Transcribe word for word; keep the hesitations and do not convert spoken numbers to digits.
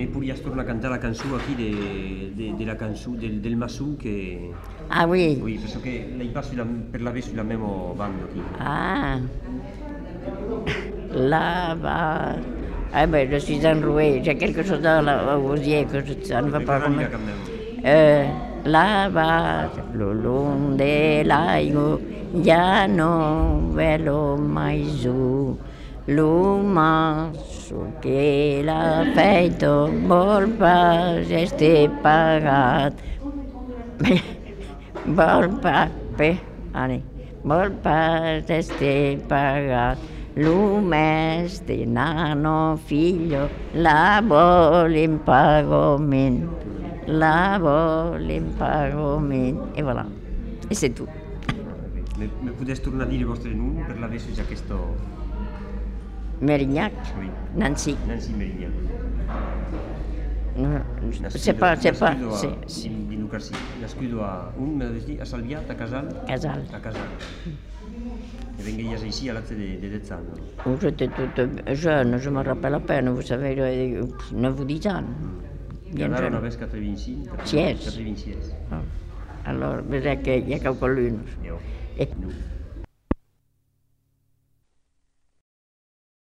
me podries tornar a cantar la cançó aquí de, de, de la cançó del, del Massou que... Ah oui. Oui, parce que l'hai pas sur la, per l'avere sulla même bande aquí. Ah. Là-bas. Ah ben, je suis enrouée. J'ai quelque chose dans la osier que je, ça ne va pas remettre. Euh, là-bas, le long de l'aigua, ya no velo mai su. L'umasso che l'ha fatto vol pas este pagat. Vol pas, pe, allez, vol pas este pagat. L'umès de nano figlio la vol in pagament, la vol in pagament. Et voilà, et c'est tout. Me, me podries tornar a dir el vostre nom per l'haver sur aquesta... Mérignac, Oui. Nancy. Nancy Mérignac. No, c'est pas, c'est pas, c'est, c'est... Di Lucarci. Nascudo a... Un, m'has dit, a Salviat, a Casal? Casal. A Casal. Et venies ici à l'âge de, de dix ans. Oh, j'étais toute jeune, je me rappelle à peine, vous savez, neuf ou dix ans. Bien jeune. Ara n'avais quatre-vingt-six? Six. quatre-vingt-six. Alors, veurà que hi ha quelques lunes. Jo. Eh.